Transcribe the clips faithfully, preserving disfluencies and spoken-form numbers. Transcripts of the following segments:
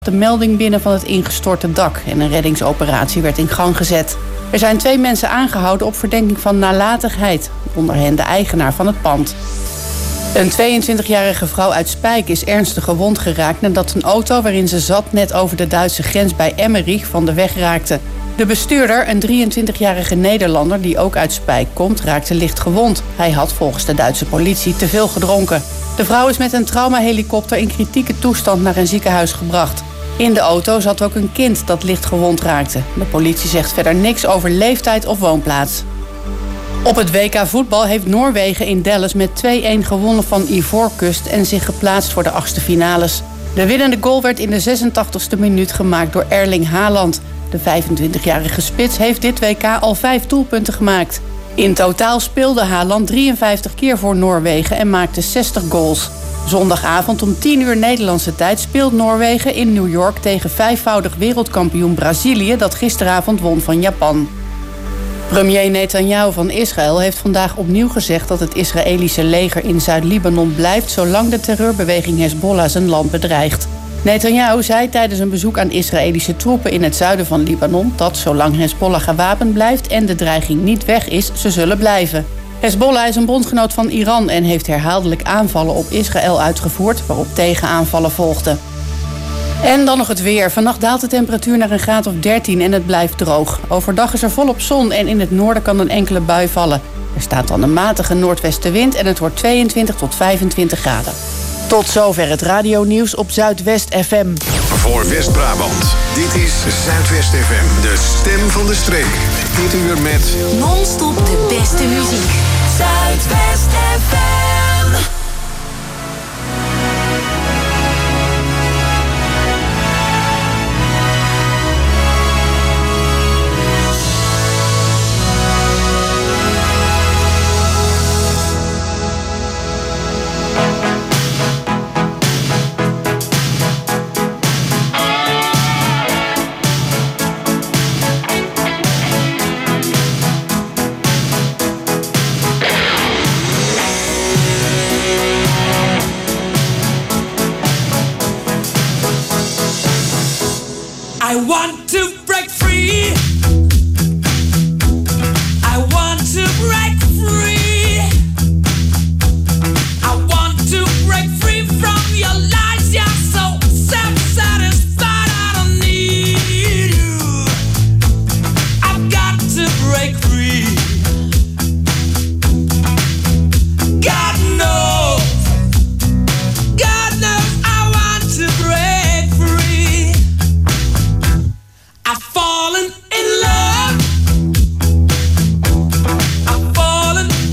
de melding binnen van het ingestorte dak en een reddingsoperatie werd in gang gezet. Er zijn twee mensen aangehouden op verdenking van nalatigheid, onder hen de eigenaar van het pand. Een tweeëntwintigjarige vrouw uit Spijk is ernstig gewond geraakt nadat een auto waarin ze zat net over de Duitse grens bij Emmerich van de weg raakte. De bestuurder, een drieëntwintigjarige Nederlander die ook uit Spijk komt, raakte licht gewond. Hij had volgens de Duitse politie te veel gedronken. De vrouw is met een traumahelikopter in kritieke toestand naar een ziekenhuis gebracht. In de auto zat ook een kind dat licht gewond raakte. De politie zegt verder niks over leeftijd of woonplaats. Op het W K voetbal heeft Noorwegen in Dallas met twee-een gewonnen van Ivoorkust en zich geplaatst voor de achtste finales. De winnende goal werd in de zesentachtigste minuut gemaakt door Erling Haaland. De vijfentwintigjarige spits heeft dit W K al vijf doelpunten gemaakt. In totaal speelde Haaland drieënvijftig keer voor Noorwegen en maakte zestig goals. Zondagavond om tien uur Nederlandse tijd speelt Noorwegen in New York tegen vijfvoudig wereldkampioen Brazilië dat gisteravond won van Japan. Premier Netanyahu van Israël heeft vandaag opnieuw gezegd dat het Israëlische leger in Zuid-Libanon blijft zolang de terreurbeweging Hezbollah zijn land bedreigt. Netanyahu zei tijdens een bezoek aan Israëlische troepen in het zuiden van Libanon dat zolang Hezbollah gewapend blijft en de dreiging niet weg is, ze zullen blijven. Hezbollah is een bondgenoot van Iran en heeft herhaaldelijk aanvallen op Israël uitgevoerd, waarop tegenaanvallen volgden. En dan nog het weer. Vannacht daalt de temperatuur naar een graad of dertien en het blijft droog. Overdag is er volop zon en in het noorden kan een enkele bui vallen. Er staat dan een matige noordwestenwind en het wordt tweeëntwintig tot vijfentwintig graden. Tot zover het radionieuws op Zuidwest F M. Voor West-Brabant, dit is Zuidwest F M, de stem van de streek. Dit uur met non-stop de beste muziek. Zuidwest F M. I want to break free. I want to break free. I want to break free from your lies. You're so self-satisfied. I don't need you. I've got to break free. God knows. God knows I want to break free. I've fallen in love. I've fallen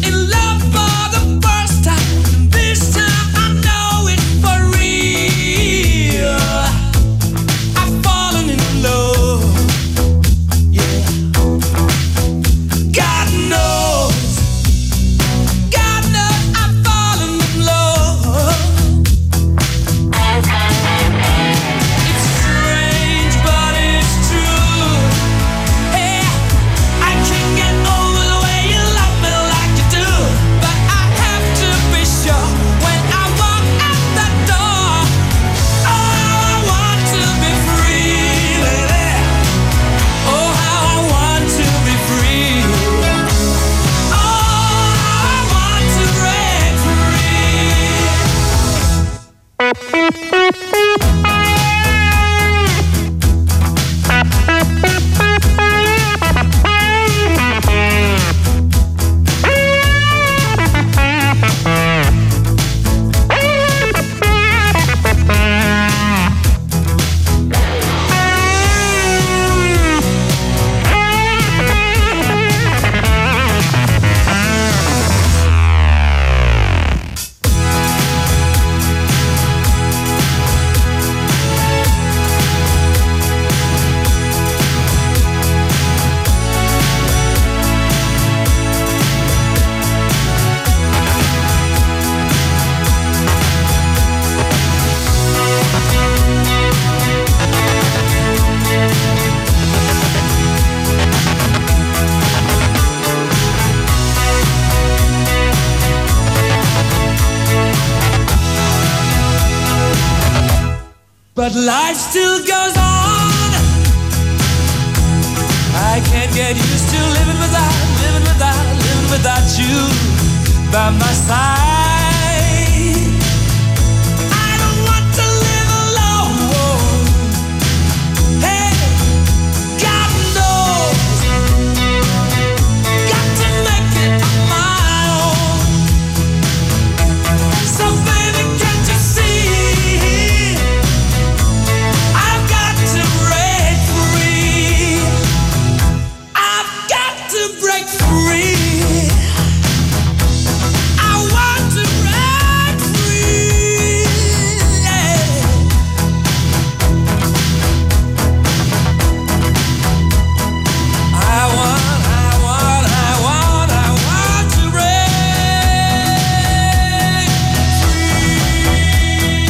but life still goes on. I can't get used to living without, living without, living without you by my side. I don't want to live alone. Hey, God knows, got to make it on my own. So baby, can't you see? I've got to break free. I've got to break free. I want to break free. Yeah. I want, I want, I want, I want to break free.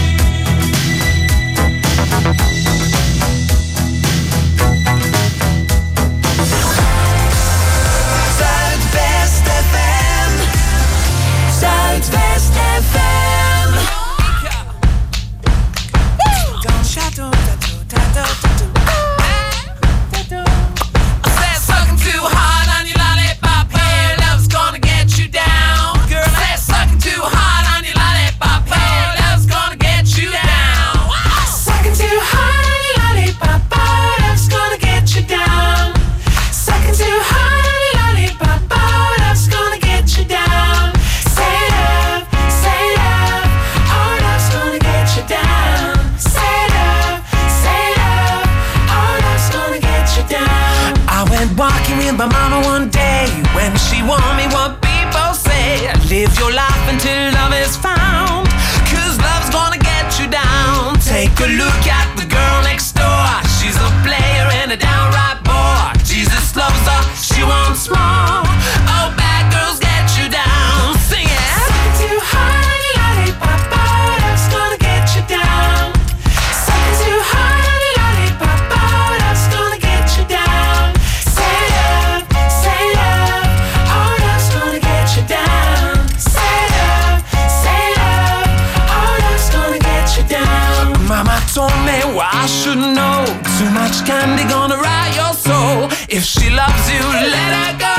Zuidwest F M. Zuidwest F M. I said sucking too hard on your lollipop, hey, love's gonna get you down. Girl, I said sucking too hard on your lollipop, hey, love's gonna get you down. Sucking too hard on your lollipop, oh, love's gonna get you down. Sucking too hard on your lollipop, oh, love's gonna get you down. Say love, say love, oh, love's gonna get you down. Say love, say love, oh, love's gonna get you down. I went walking with my mama one day when she warned me what people say. Live your life until love is found, cause love's gonna get you down. Take a look at the girl next door. She's a player and a downright bore. Jesus loves her, she wants more. Oh, bad girls get you down. Sing it. Sucking too hard on your lollipop, oh, love's gonna get you down. Sucking too hard on your lollipop, oh, love's gonna get you down. Say love, say love, oh, love's gonna get you down. Say love, say love, oh, love's gonna get you down. Mama told me what I should know. Too much candy gonna rot your soul. If she loves you, let her go,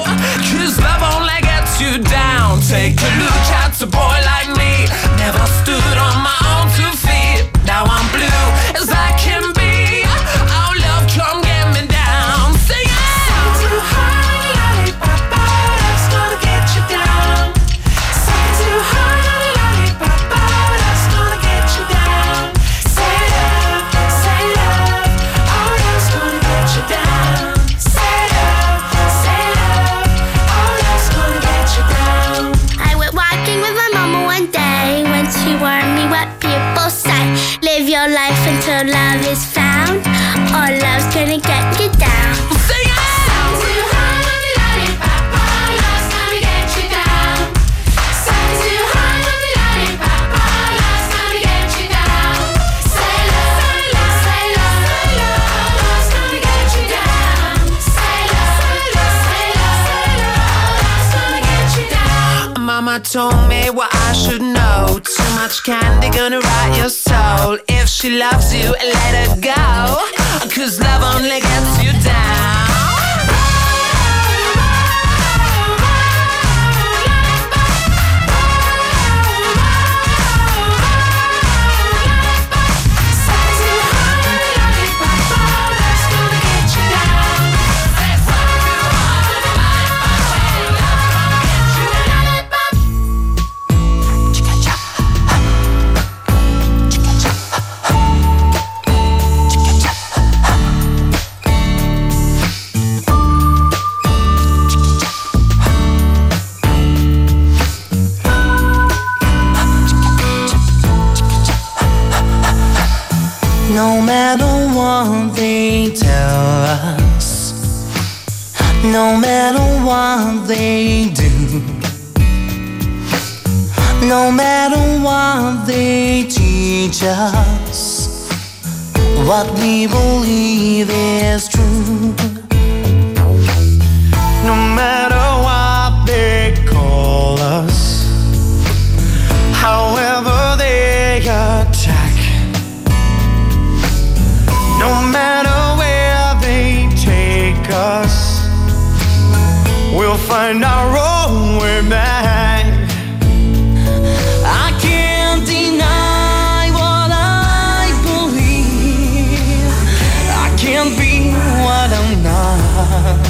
cause love only gets you down. Take a look at a boy like me. Never stood on my own two feet. Now I'm blue as I can be. Oh, love, come get me down. Sing it. Sucking too hard on your lollipop, oh, love's gonna get you down. Sucking too hard on your lollipop, oh, love's gonna get you down. Say love, say love, oh, love's gonna get you down. Say love, say love, oh, love's gonna get you down. I went walking with my mama one day when she warned me what people say. Live your life until love is found, or love's gonna get you down. Sing it. Sucking too hard on your lollipop, oh, love's gonna get you down. Sucking too hard on your lollipop, oh, love's gonna get you down. Say love, say love, oh, love's gonna get you down. Say love, say love, oh, love's gonna get you down. Mama told me what I should know. Too much candy gonna rot your soul. If she loves you, let her go, cause love only gets you down. Sucking too hard on your lollipop, oh, love's gonna get you down. No matter what they tell us, no matter what they do, no matter what they teach us, what we believe is true. No matter what they call us, however they attack, find our own way back. I can't deny what I believe. I can't be what I'm not.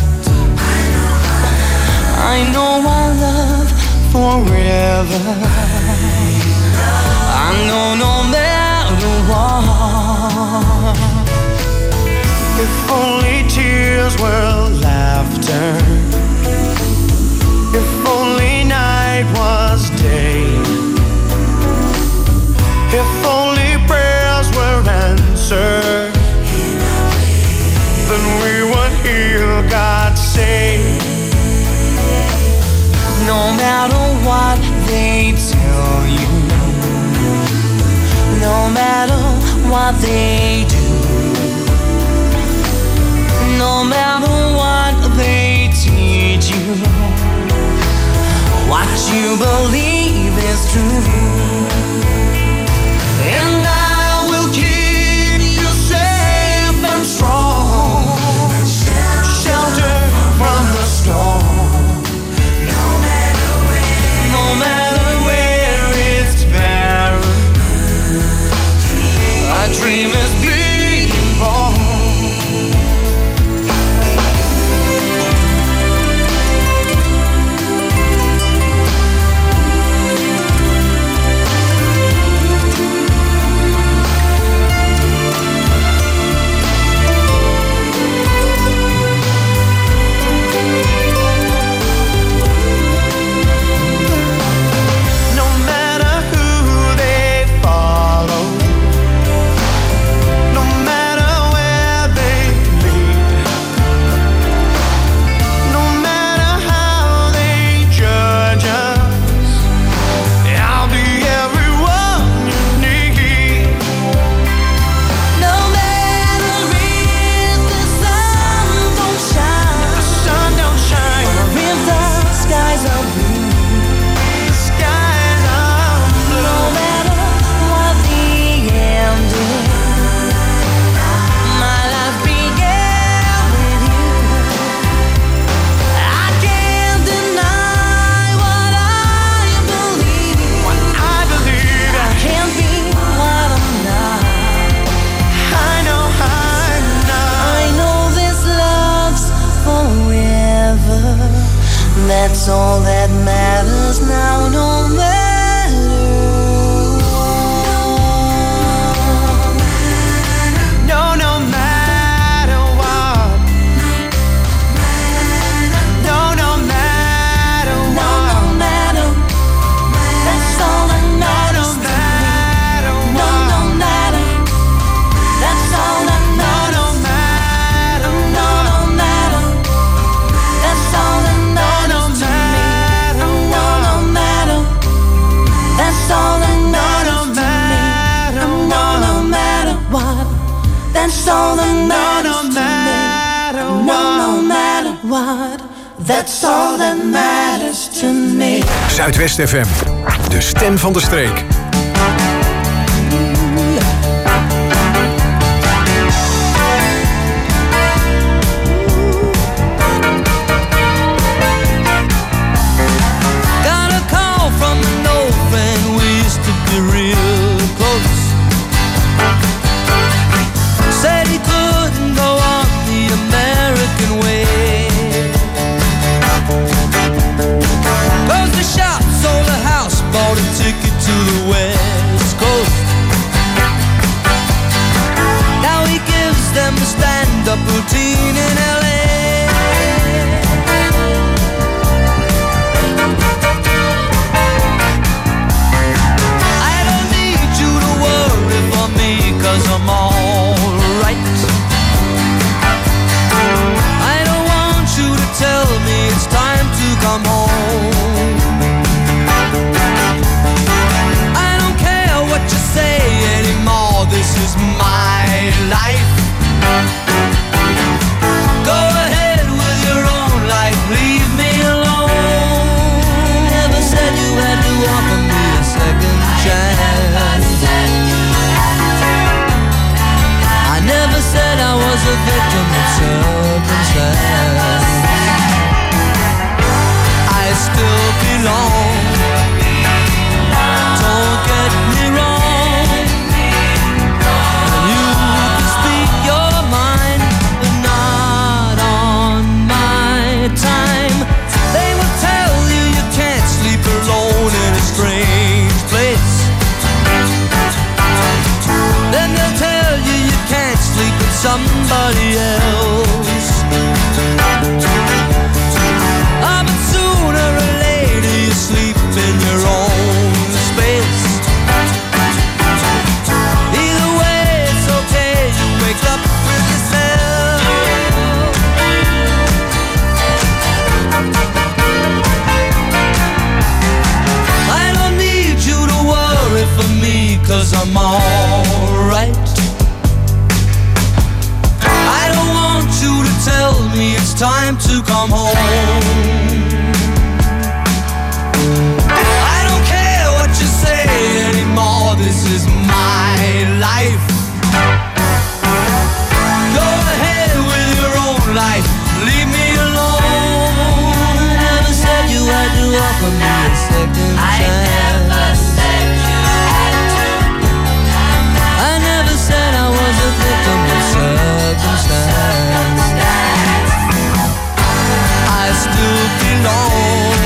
I know I love forever. I know no matter what. If only tears were laughter. If only night was day. If only prayers were answered, then we would hear God say, no matter what they tell you, no matter what they do, no matter what they teach you, what you believe is true. And I will keep you safe and strong, shelter from the storm. No matter where, no matter where it's barren, a dream is being born. That's all that matters now, no matter what. No, no matter what. No, no matter what. No, no matter. That's all that matters to me. No, no matter. That's all that matters. No, no matter. No, no matter. That's all that matters. That's all that matters to me. No, no matter what. That's all that matters to me. No, no matter what. That's all that matters to me. Zuidwest F M, de stem van de streek. Real close. Said he couldn't go on the American way, 'cause the shop sold a house, bought a ticket to the West Coast. Now he gives them the stand-up routine in L A. Cause I'm alright. I don't want you to tell me it's time to come home. I don't care what you say anymore, this is my life. Go ahead with your own life, leave me alone. Never said you had to offer me a second chance. Never said I was a victim of circumstance. somebody else. Ah, but sooner or later you sleep in your own space. Either way it's okay, you wake up with yourself. I don't need you to worry for me, 'cause I'm alright. I don't want you to tell me it's time to come home. I don't care what you say anymore, this is my life. Go ahead with your own life, leave me alone. I never said you had to offer me a second chance. I never said you had to. I never said I was a victim of circumstance. I still belong.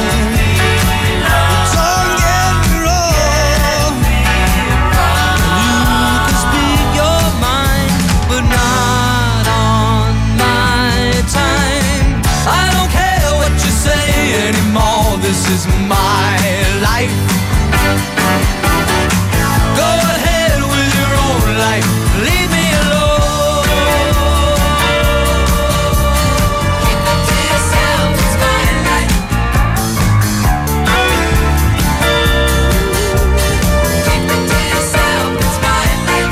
Don't get me wrong. You can speak your mind, but not on my time. I don't care what you say anymore, this is my life. Go ahead with your own life, leave me alone. Keep it to yourself, it's my life. Keep it to yourself, it's my life.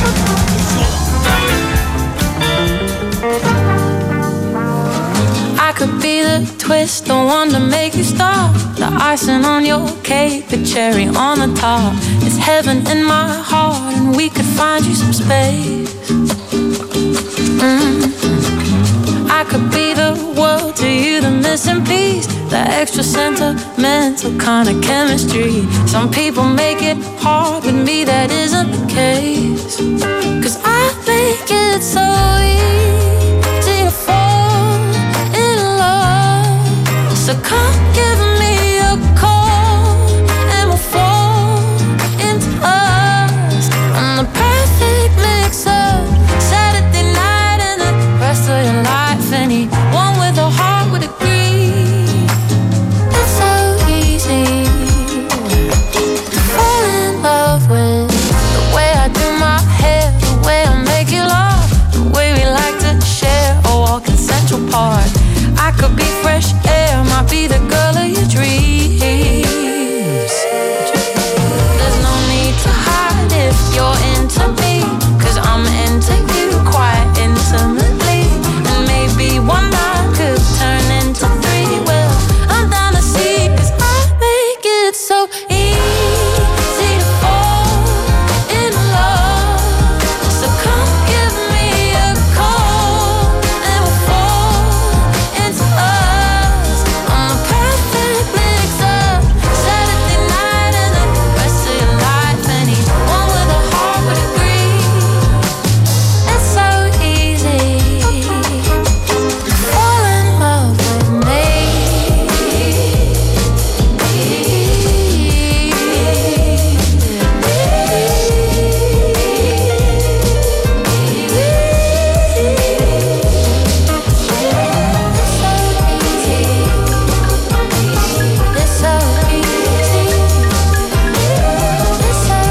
I could be the twist, the one to make you stop, the icing on your cake, the cherry on the top. It's heaven in my heart, and we could find you some space. Mm. I could be the world to you, the missing piece, the extra sentimental kind of chemistry. Some people make it hard, with me that isn't the case. 'Cause I think it's so easy to fall in love. So come give me a call, and we'll fall into us. I'm the perfect mix-up, Saturday night and the rest of your life. Anyone with a heart would agree. It's so easy to fall in love with the way I do my hair, the way I make you laugh, the way we like to share a walk in Central Park. I could be fresh air, might be the girl of your dreams. There's no need to hide if you're into me, 'cause I'm into you quite intimately. And maybe one night could turn into three. Well, I'm down to see, 'cause I make it so easy to fall in love. So come give me a call, and we'll fall into us. I'm the perfect mix-up, Saturday night and the rest of your life. Anyone with a heart would agree. It's so easy to fall in love with me. It's so easy. It's so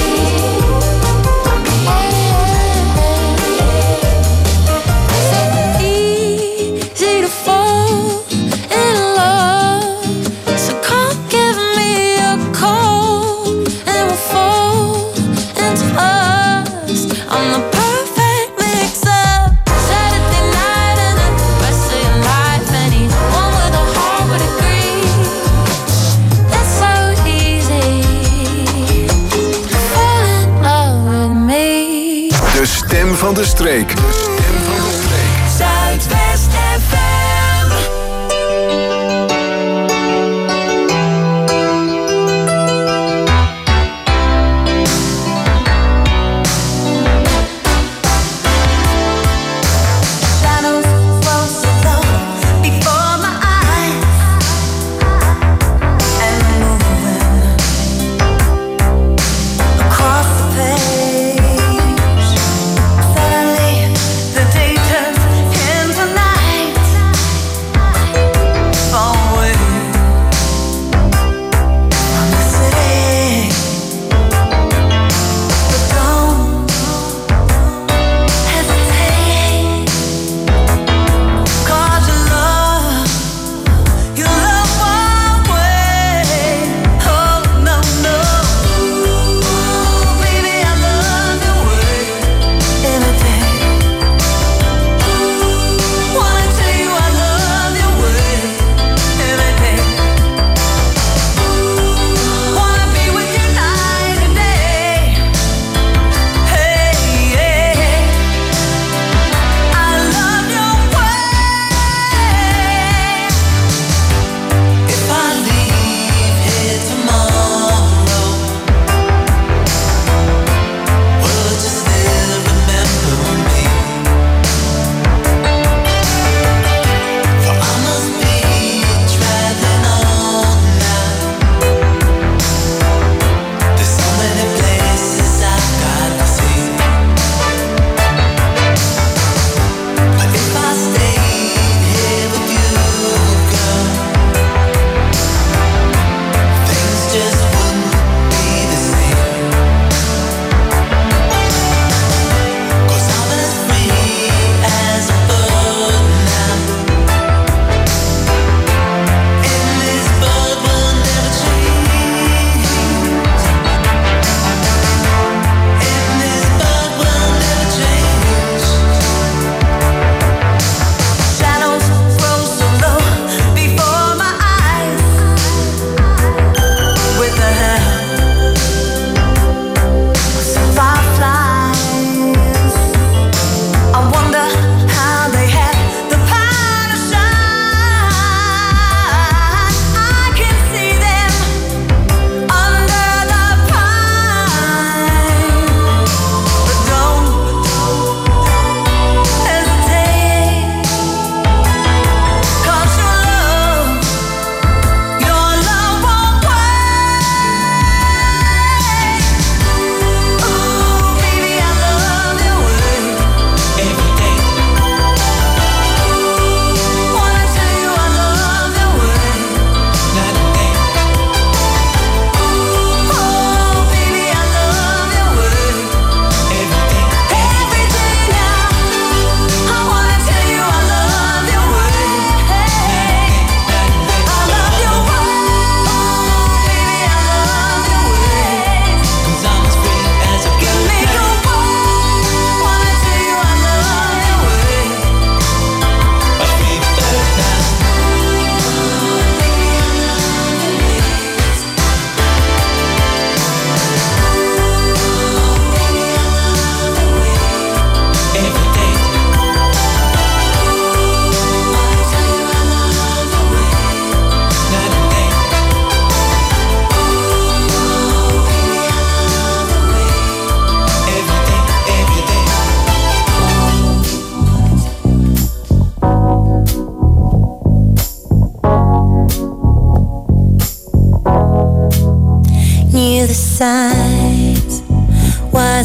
easy to fall in love. So come give me a call, and we'll fall into us. I'm the perfect mix-up, Saturday night and the rest of your life. Anyone with a heart would agree. It's so easy to fall in love with me. De stem van de streek. De stem van de streek. Zuidwest F M. Shadows flow slow before my eyes, and moving across the page. Suddenly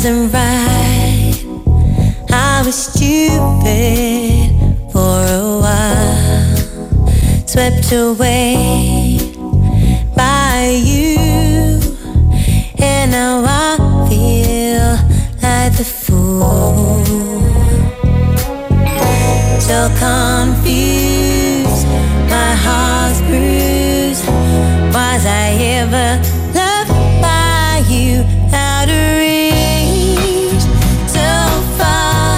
wasn't right. I was stupid for a while, swept away by you, and now I feel like the fool. So confused, my heart's bruised. Was I ever loved by you? Out of reach, so far.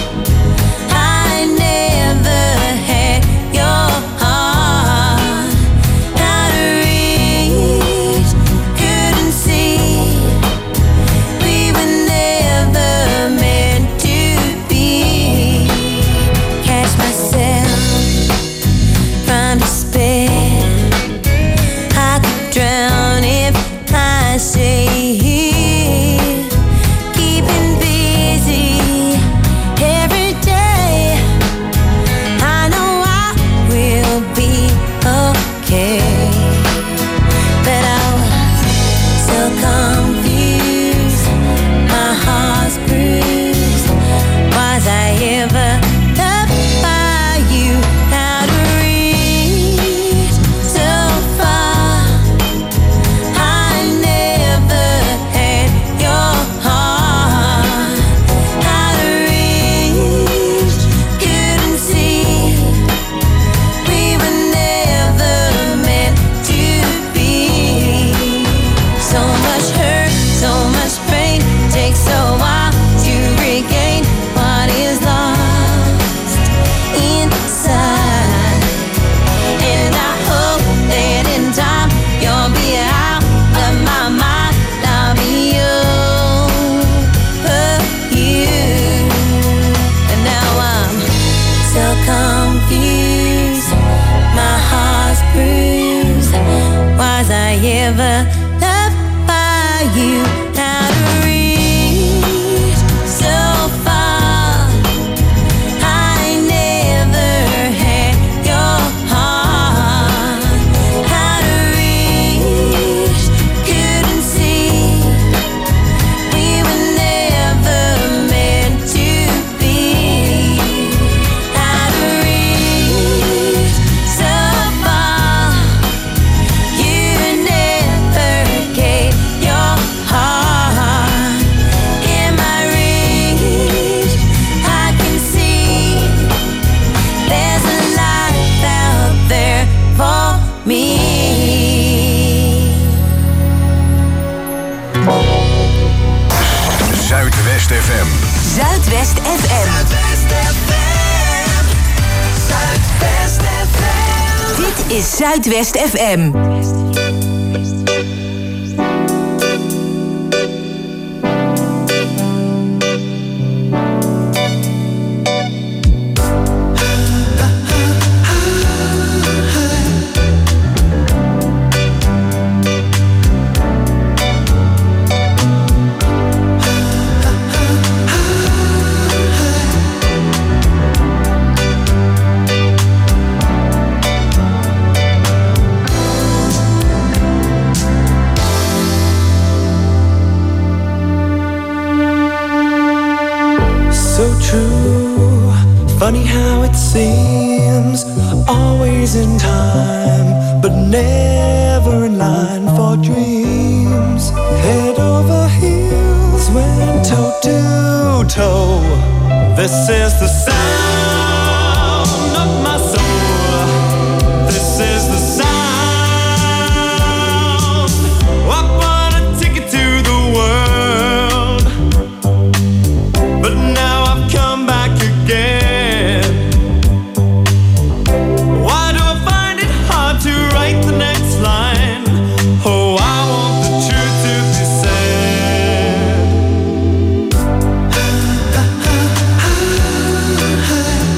I never had your heart. Out of reach, couldn't see. We were never meant to be. Catch myself from despair. I could drown if I stay here, keeping busy every day. I know I will be okay, but I was so confused, my heart's bruised. Was I ever loved by you? Out of reach, so far. I never had your heart. Out of reach, couldn't see. We were never meant to be. So much hurt, so much pain. Takes a while to regain what is lost inside. And I hope that in time you'll be out of my mind. I'll be over you. And now I'm so confused, my heart's bruised. Was I ever loved by you? Out of reach, so far. I never had your heart. Out of reach, couldn't see. We were never meant to be. Out of reach, so far. You never gave your heart. In my reach, I can see there's a life out there for me. Zuidwest F M. Zuidwest F M. Zuidwest F M. Dit is Zuidwest F M. So true, funny how it seems, always in time, but never in line for dreams. Head over heels, went toe to toe. This is the sound of my soul. This is the sound. I wanna take it to the world, but now I've come back again. Why do I find it hard to write the next line? Oh, I want the truth to be said.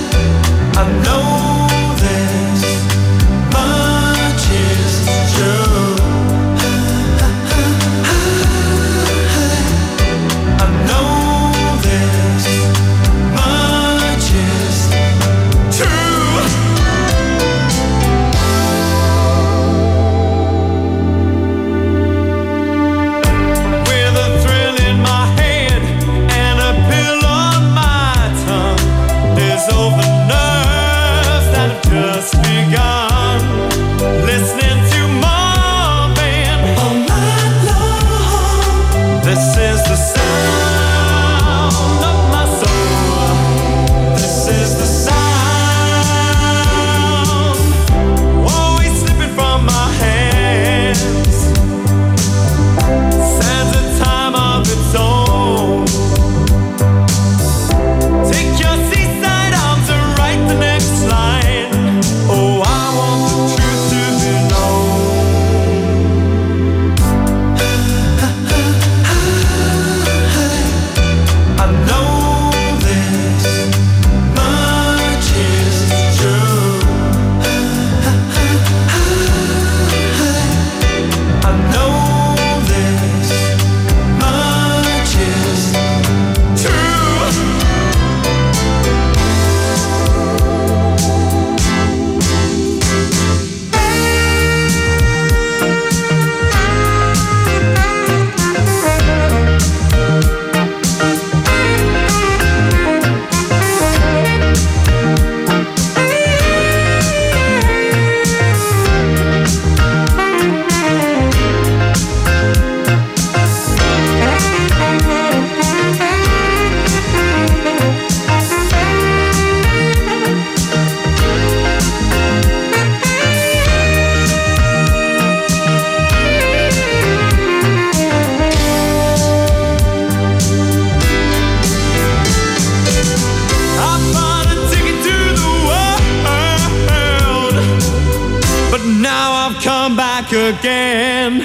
back again.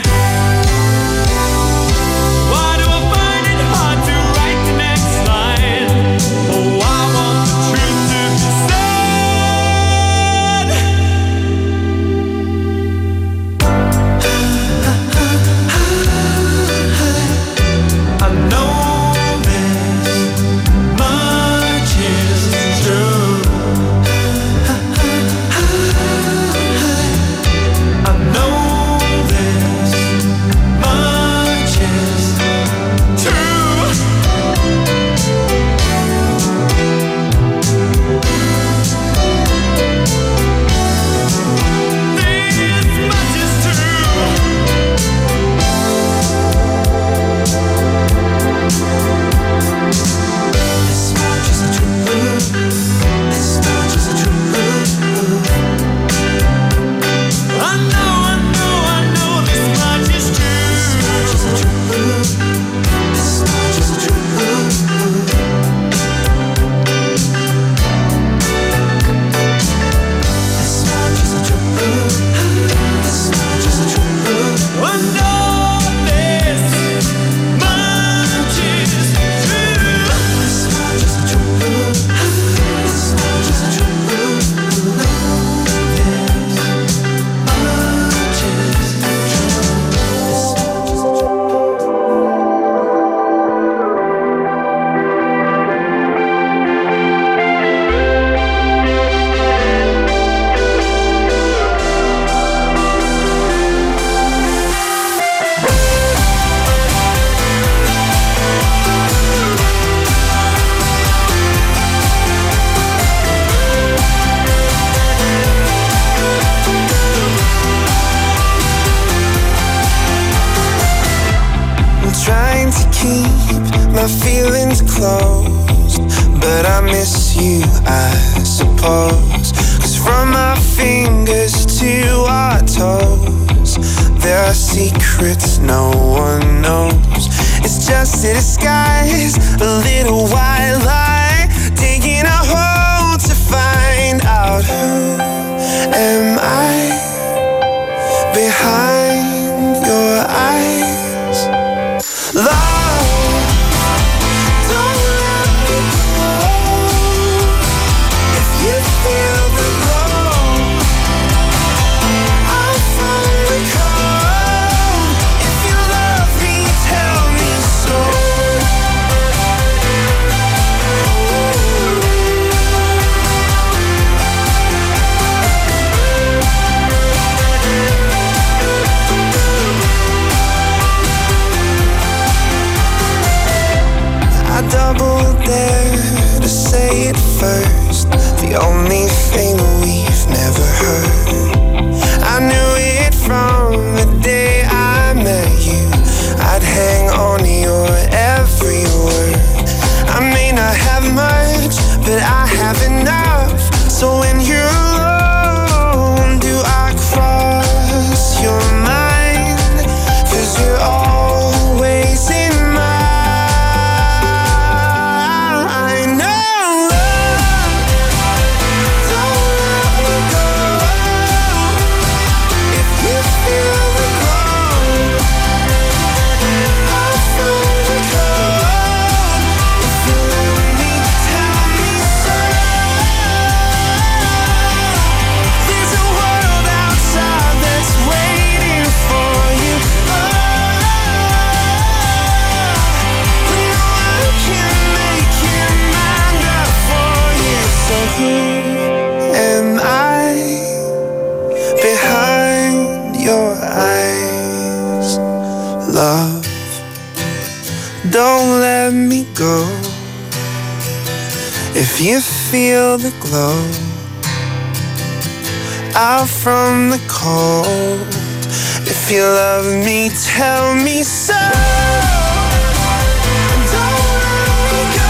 Why do I find it hard to write the next line? Oh, I want the truth to be said. I know this much is true. I know this much is true. This much is true. This much is true. This much is true. I know, I know, I know this much is true. This much is true. This much is true. This much is true. I know this much is true. This much is true. This much is true. I'm trying to keep my feelings closed, but I miss you, I suppose. 'Cause from our fingers to our toes, there are secrets no one knows. It's just a disguise, a little white lie, taking a hold to find out who am I behind your eyes. Love, don't let me go. If you feel the glow, I'll find the cold. If you love me, tell me so. I double dare to say it first, the only thing we've never heard. I knew it from the day I met you. I'd hang on your every word. I may not have much, but I have enough. So when you're alone, do I cross your mind? 'Cause you're always in mine. No love, don't let me go. If you feel the glow, I'll find the cold. If you love me, tell me so. There's a world outside that's waiting for you. Oh, but no one can make your mind up for you. So who am I behind your eyes? Love, don't let me go. If you feel the glow, out from the cold. If you love me, tell me so. Don't let me go.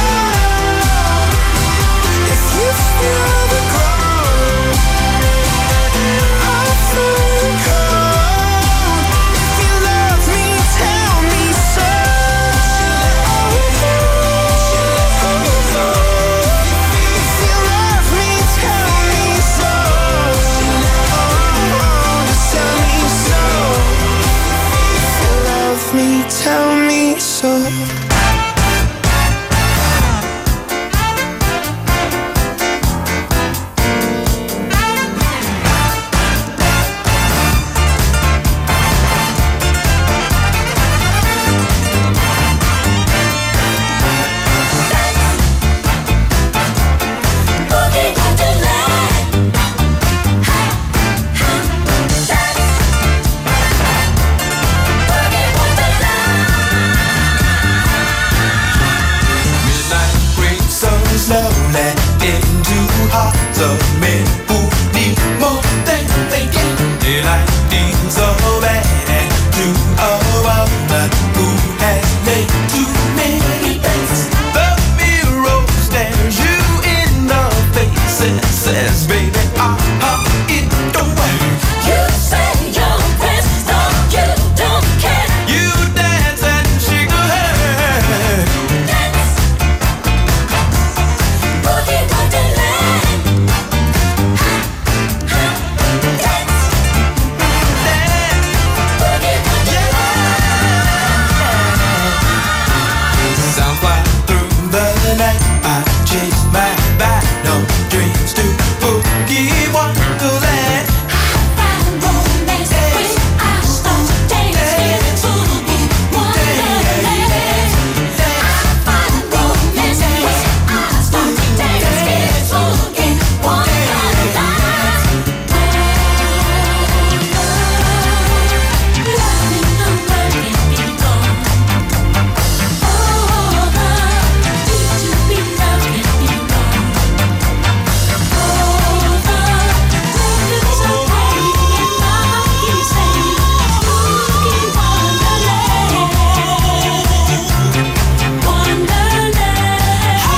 If you feel the glow, out from the cold. If you love me, tell me so. Tell me so. into hearts of men who need more than they get. They like things so bad and to a woman who has made too many mistakes. The mirror stares you in the face and says, baby, uh-huh, it don't work. You say your prayers, no, you don't care. You dance and shake your head. Dance, boogie wonderland. Ha, ha, dance, Dance, boogie wonderland. sound fly through the night. I chase my battle dreams to boogie wonderland. Find romance when I start to dance in boogie wonderland. I find romance when I start to dance in boogie wonderland. Loving the working people. Oh, the need to be loved can be wrong. Oh, the records are playing and I keep saying, boogie wonderland, wonderland.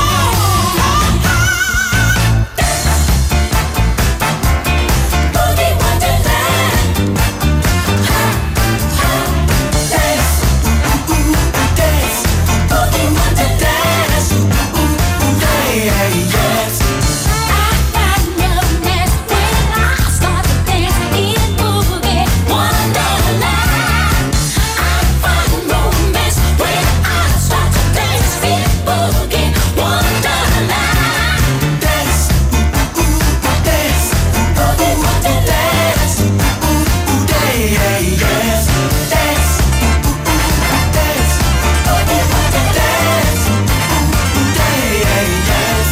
Boogie wonderland. Ha, ha, dance, ooh, ooh, dance. Boogie wonderland. Ooh, ooh, hey, hey, yes. I find romance when I start to dance in boogie wonderland. I find romance when I start to dance in boogie wonderland. Dance, ooh, ooh, dance, Boogie wonderland. ooh, ooh, hey, hey, yes. Dance, ooh, ooh, dance, Boogie wonderland. ooh, hey, hey, yes.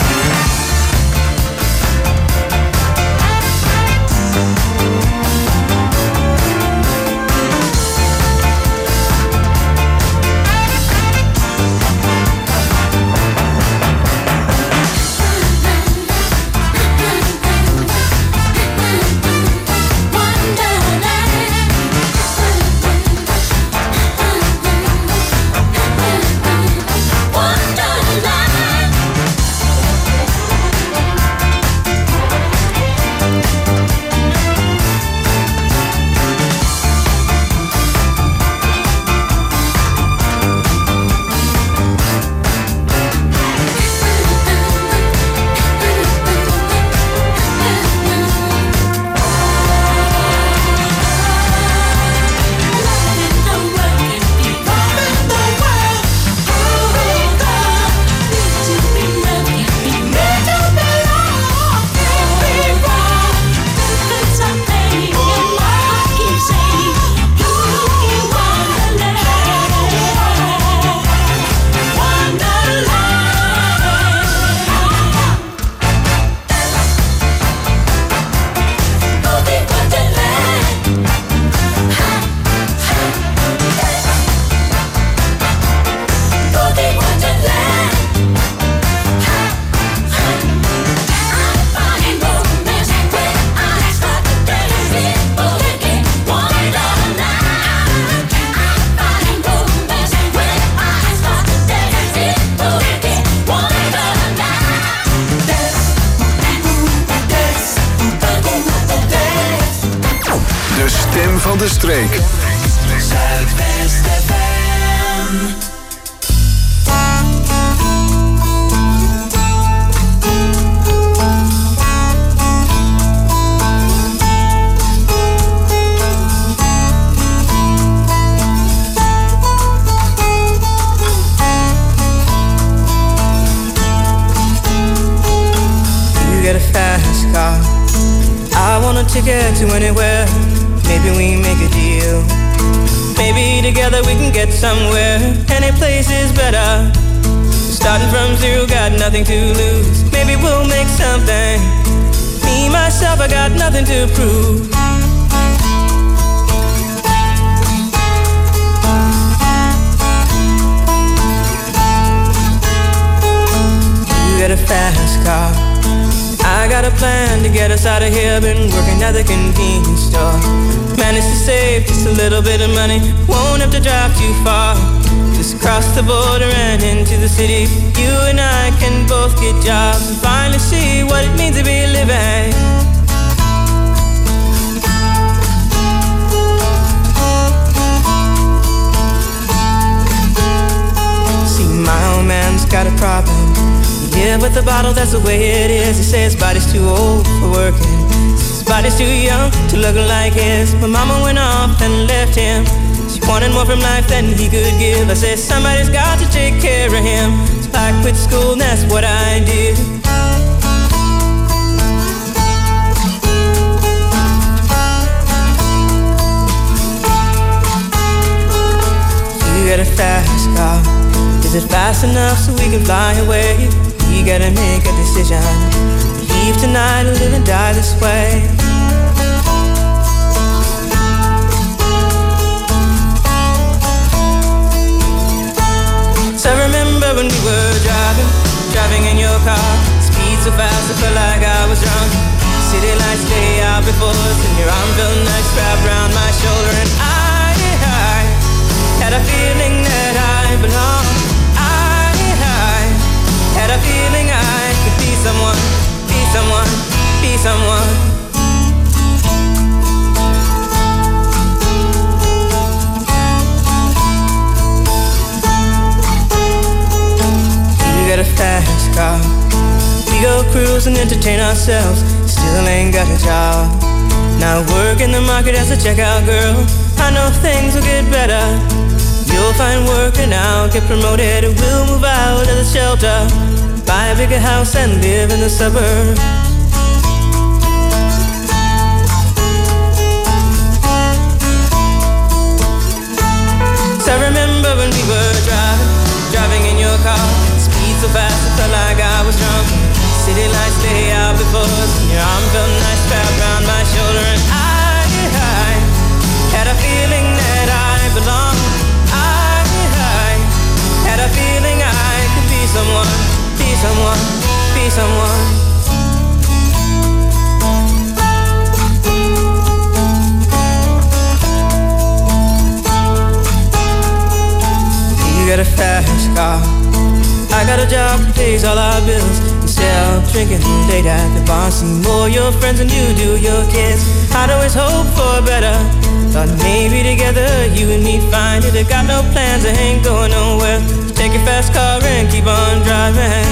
De stem van de streek. Zuidwest F M. You get a fast car, I want a ticket to anywhere. Maybe we make a deal. Maybe together we can get somewhere. Any place is better. Starting from zero, got nothing to lose. Maybe we'll make something. Me, myself, I got nothing to prove. You get a fast car, a plan to get us out of here. Been working at the convenience store. Managed to save just a little bit of money. Won't have to drive too far. Just cross the border and into the city. You and I can both get jobs and finally see what it means to be living. See, my old man's got a problem. Yeah, with the bottle, that's the way it is. He says his body's too old for working. His body's too young to look like his. My mama went off and left him. She wanted more from life than he could give. I said, somebody's got to take care of him. So I quit school and that's what I did. You got a fast car. Is it fast enough so we can fly away? We gotta make a decision. Leave tonight or live and die this way. So I remember when we were driving, driving in your car. Speed so fast I felt like I was drunk. City lights lay out before us, and your arm felt nice wrapped around my shoulder. And I, I had a feeling that I belonged. Had a feeling I could be someone, be someone, be someone. You got a fast car. We go cruise and entertain ourselves. Still ain't got a job. Now work in the market as a checkout girl. I know things will get better. You'll find work and I'll get promoted. And we'll move out of the shelter, buy a bigger house and live in the suburbs. So I remember when we were driving, driving in your car. Speed so fast I felt like I was drunk. City lights lay out before us, and your arm felt nice wrapped around my shoulder. And I, I had a feeling that I belonged. Had a feeling I could be someone, be someone, be someone. You got a fast car. I got a job that pays all our bills. Instead of drinking late at the bar, see more your friends than you do your kids. I'd always hope for better. Thought maybe together you and me find it. I got no plans, I ain't going nowhere. So take your fast car and keep on driving.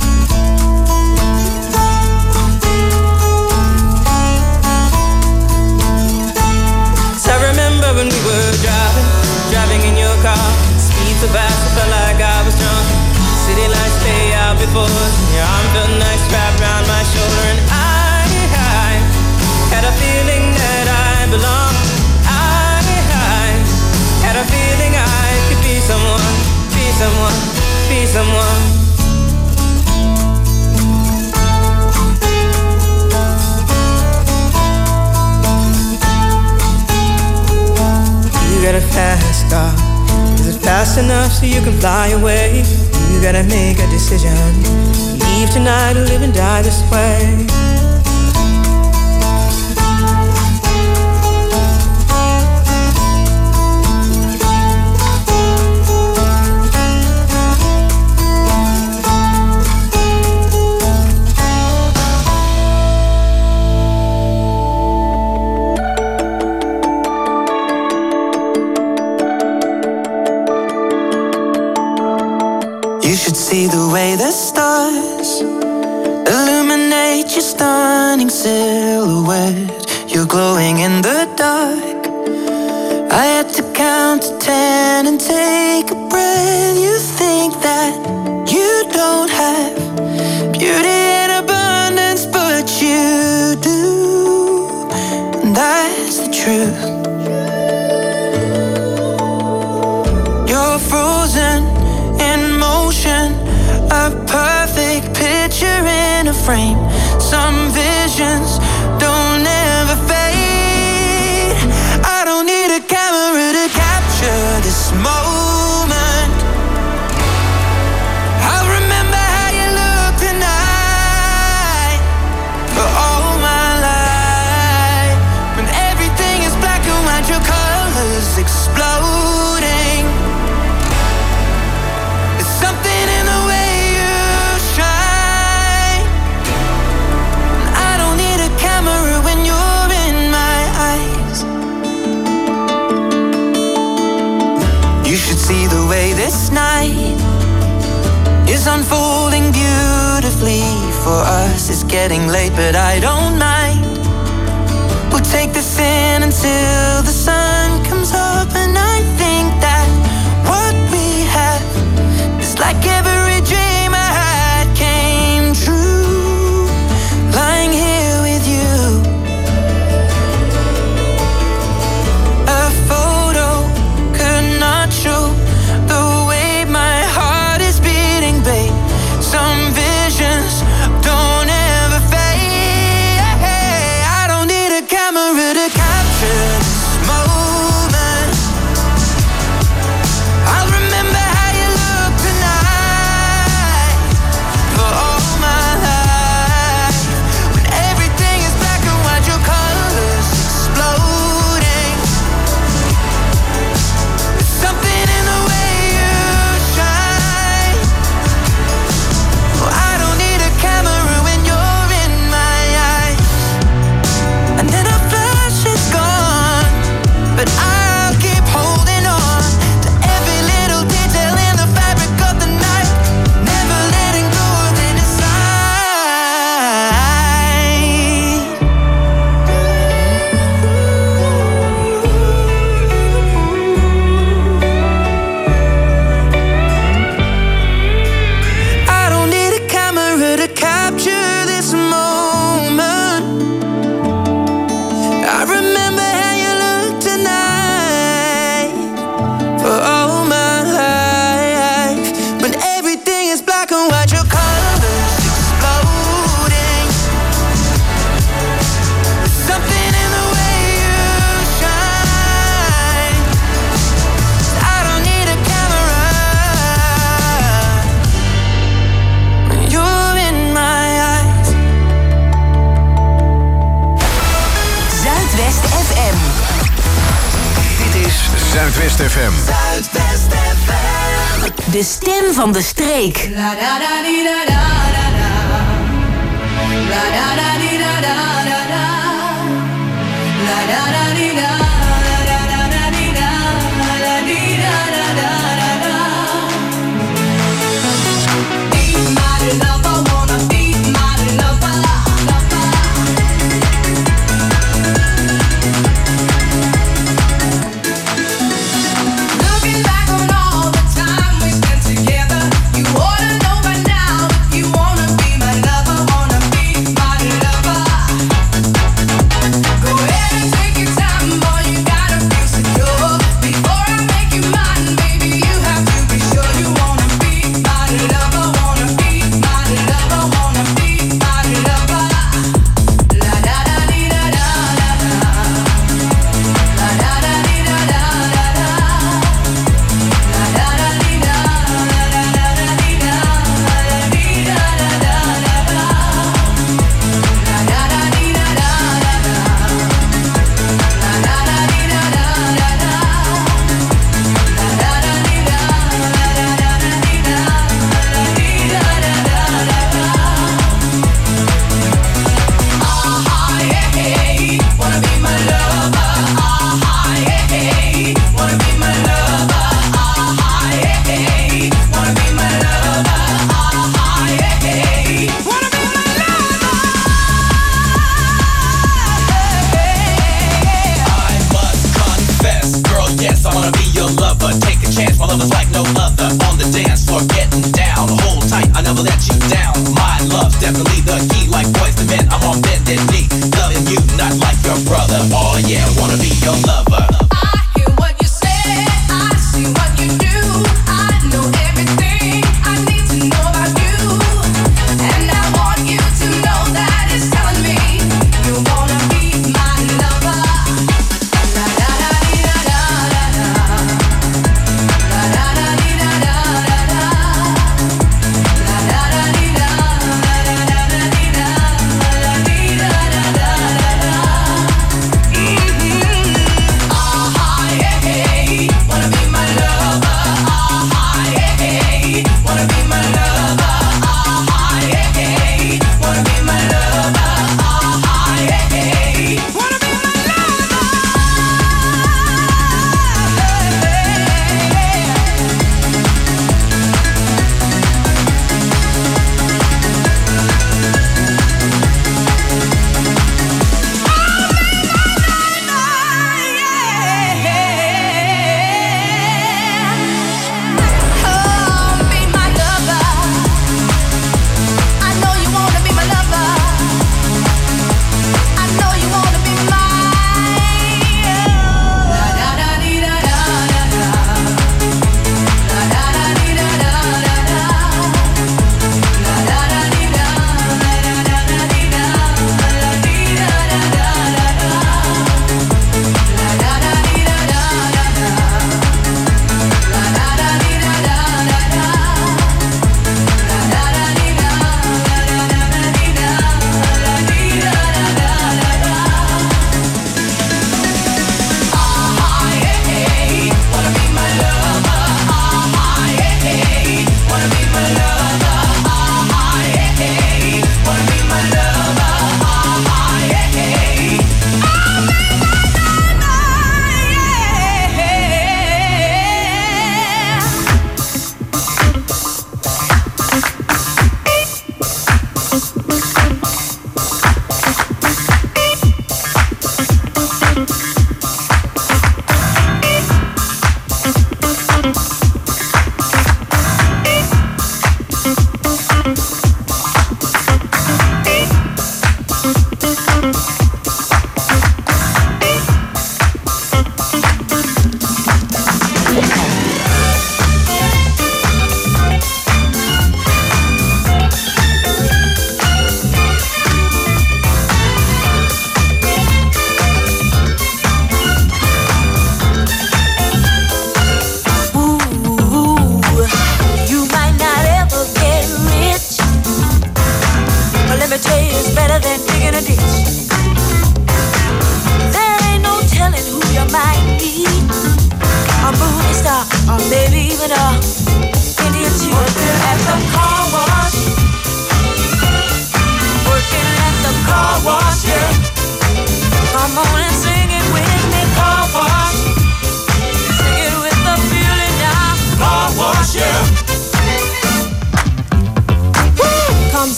So I remember when we were driving, driving in your car. Speed so fast I felt like I was drunk. City lights lay out before us, and your arm felt nice wrapped around my shoulder. And I, I had a feeling that I belonged. Had a feeling I could be someone, be someone, be someone. You got a fast car. Is it fast enough so you can fly away? You gotta make a decision. Leave tonight or live and die this way. See the way the stars illuminate your stunning silhouette. You're glowing in the dark. I had to count to ten and take a breath. You think that you don't have beauty in abundance, but you do, and that's the truth. You're frozen in motion, a perfect picture in a frame. Some visions don't ever fade. I don't need a camera to capture this moment. I'll remember how you look tonight. unfolding beautifully for us. It's getting late, but I don't mind. We'll take this in until the sun comes up, and I think that what we have is like every dream I had came true. Lying here with you, a photo could not show the way my heart is beating, babe. Some visions don't ever fade. I don't need a camera to capture this moment. I'll remember how you look tonight for all my life. When everything is black and white, your colors exploding. There's something in the way you shine. Oh, I don't need a camera when you're in my eyes. And then a flash is gone, but I'll keep holding on to every little detail in the fabric of the night, never letting go of any side. I don't need a camera to capture this moment. I remember how you look tonight for all my life. When everything is black and white, your colors exploding. Something in the way you shine. I don't need a camera when you're in my eyes. Zuidwest F M. Dit is Zuidwest F M. Zuidwest F M. De stem van de streek. La da da di da da da da. La da da di da da da da. La da da di da da da da di da da di da da da da da. Be my lover, wanna be my lover, lover. Looking back on all the time we spent together, you ought to know by now if you wanna be my lover, wanna be my lover. Go ahead and take your time, boy, you gotta feel secure. Before I make you mine, baby, you have to be sure you wanna be my lover, wanna be my lover, wanna be my lover. La da da di da da da da. La da da di da da da da. La da da di da da da da di da di da da da da da. La da da di da da da da. La da da di da da da da. La da da di da da da di da da da da. Ah yeah, hey, wanna be my lover. Ah yeah, hey, wanna be my lover. Ah yeah, hey, wanna be my lover. Ah yeah, hey, wanna be my lover. I must confess, girl, yes, I wanna be your lover. Take a chance, my love is like no other. On the dance floor, getting down. Hold tight, I never let you down. My love's definitely the key, like boys to men. I'm on bended knee, loving you, not like your brother. Oh yeah, wanna be your lover. I hear what you say, I see what you do. I know everything I need to know about you, and I want you to know that it's telling me you wanna be my lover. La da da di da da da da. La da da di da da da da. La da da di da da da da di da da di da da da.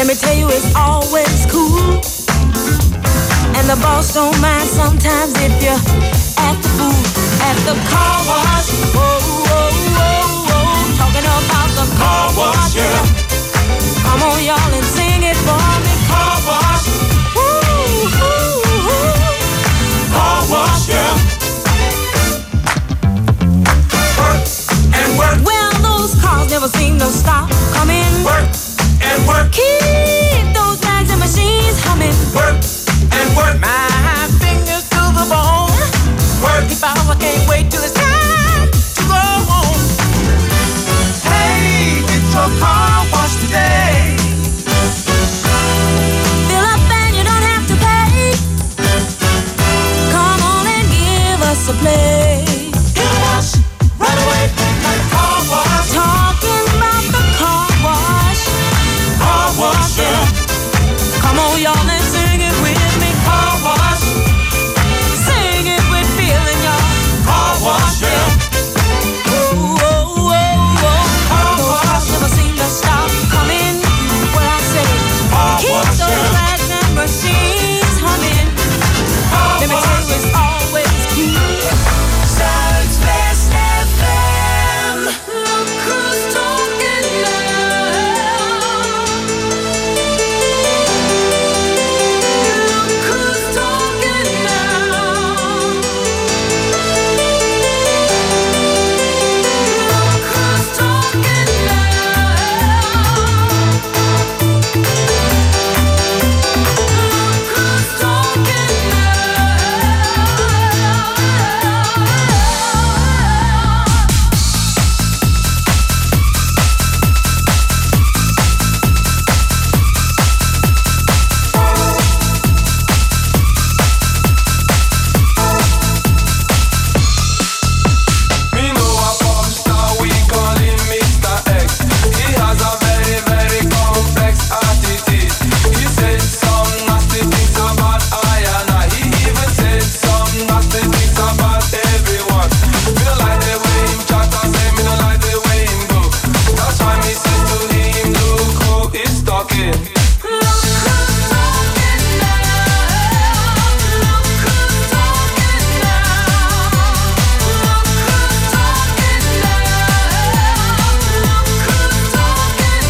me tell you, it's always cool. And the boss don't mind sometimes if you act the fool at the car wash. Oh, oh, oh, oh, talking about the car wash, yeah. Come on, y'all, and sing it for me. Car wash. Ooh, ooh, ooh. Car wash, yeah. Work and work. Well, those cars never seem to stop coming. Work and work. Keep those bags and machines humming. Work and work. My fingers to the bone. Work. If I can't wait till it's time to go home. Hey, get your car washed today. Fill up and you don't have to pay. Come on and give us a play. Get a wash right away like a car wash. Talking about the car wash. Car wash, yeah. Come on, y'all, and sing it with me. Car wash. Sing it with feeling, y'all. Car wash, yeah. Oh, oh, oh, oh. Those cars never seem to stop coming. What I say, keep those bags and machines humming. Let me tell you, it's always key. Zuidwest F M. Look who's talking now. Look who's talking now. Look who's talking now. Look who's talking Me know a pop star, we call him Mister X. He has a very, very complex attitude. He said some nasty things about I and I. He even said some nasty things about everyone. Me don't like the way him chat and say me don't like the way him go. That's why me say to him, look who is talking. Look who's talking now. Look who's talking now. Look who's talking now. Look who's talking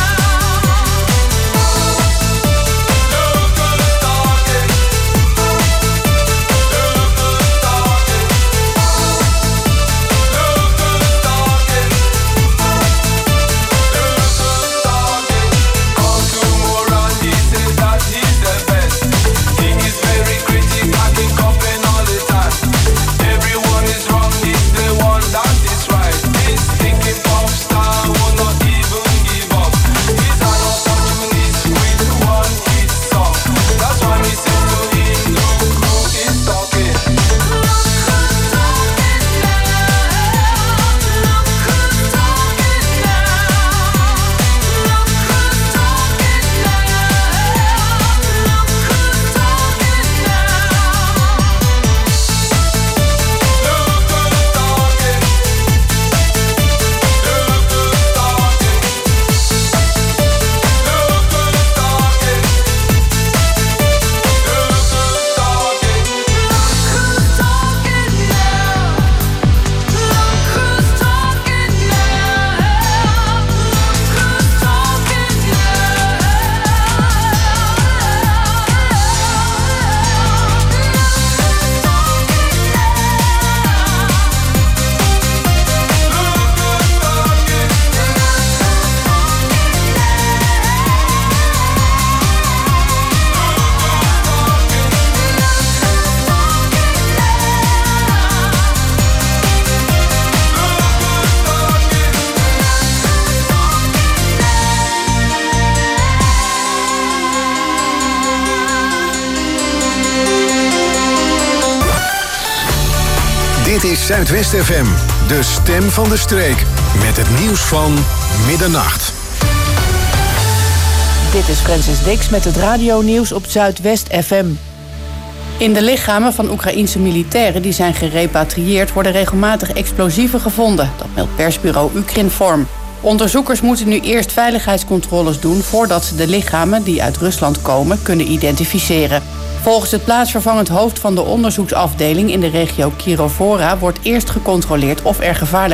Come to Moran, he says that he's the best. He is very critical, he complain all the time. Everyone is wrong, he's the one that is right. This thinking pop star will not even give up. He's an opportunist with one hit song. That's why me say to him, look who is talking. Dit is Zuidwest F M, de stem van de streek. Met het nieuws van middernacht. Dit is Francis Dix met het radionieuws op Zuidwest F M. In de lichamen van Oekraïense militairen die zijn gerepatrieerd worden regelmatig explosieven gevonden. Dat meldt persbureau Ukrinform. Onderzoekers moeten nu eerst veiligheidscontroles doen voordat ze de lichamen die uit Rusland komen kunnen identificeren. Volgens het plaatsvervangend hoofd van de onderzoeksafdeling in de regio Kirovora wordt eerst gecontroleerd of er gevaarlijk